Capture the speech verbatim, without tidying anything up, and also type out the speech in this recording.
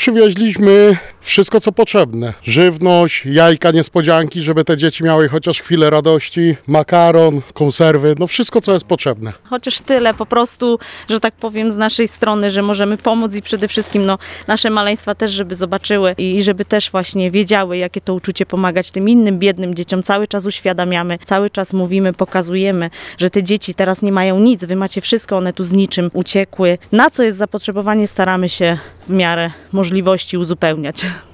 przywieźliśmy wszystko, co potrzebne. Żywność, jajka, niespodzianki, żeby te dzieci miały chociaż chwilę radości, makaron, konserwy, no wszystko, co jest potrzebne. Chociaż tyle po prostu, że tak powiem, z naszej strony, że możemy pomóc i przede wszystkim no, nasze maleństwa też, żeby zobaczyły i żeby też właśnie wiedziały, jakie to uczucie pomagać tym innym biednym dzieciom. Cały czas uświadamiamy, cały czas mówimy, pokazujemy, że te dzieci teraz nie mają nic, wy macie wszystko, one tu z niczym uciekły. Na co jest zapotrzebowanie, staramy się w miarę możliwości uzupełniać.